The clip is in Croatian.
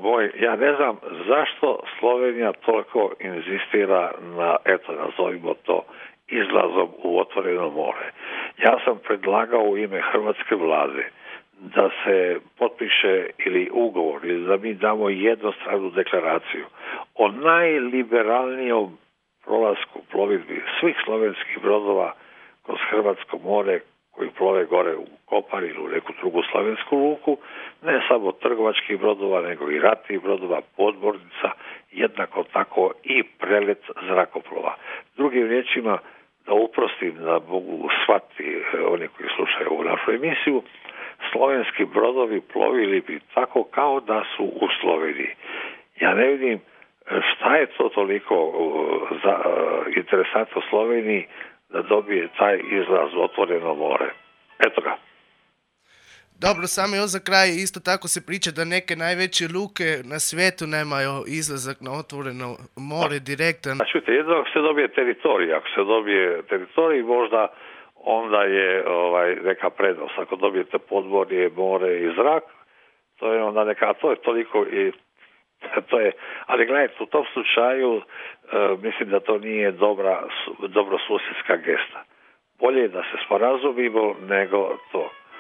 moj, ja ne znam zašto Slovenija toliko inzistira na, eto, nazovimo to, izlazom u otvoreno more. Ja sam predlagao u ime hrvatske vlade da se potpiše ili ugovor ili da mi damo jednostranu deklaraciju o najliberalnijom prolasku plovidbi svih slovenskih brodova kroz Hrvatsko more koji plove gore u Kopar ili u neku drugu slovensku luku, ne samo trgovačkih brodova, nego i ratnih brodova, podmornica, jednako tako i prelet zrakoplova. Drugim riječima, da uprostim, da mogu shvatiti oni koji slušaju ovu našu emisiju, slovenski brodovi plovili bi tako kao da su u Sloveniji. Ja ne vidim šta je to toliko interesantno Sloveniji da dobije taj izlaz u otvoreno more. Eto ga. Dobro, samo još za kraj, isto tako se priča da neke najveće luke na svijetu nemaju izlazak na otvoreno more direktan. Čujte, jedno ako se dobije teritorij, ako se dobije teritorij, možda onda je neka prednost. Ako dobijete podmorje, more i zrak, to je onda neka, to je toliko i to je, ali gledajte, u tom slučaju mislim da to nije dobro susjedska gesta. Bolje je da se sporazumimo nego to.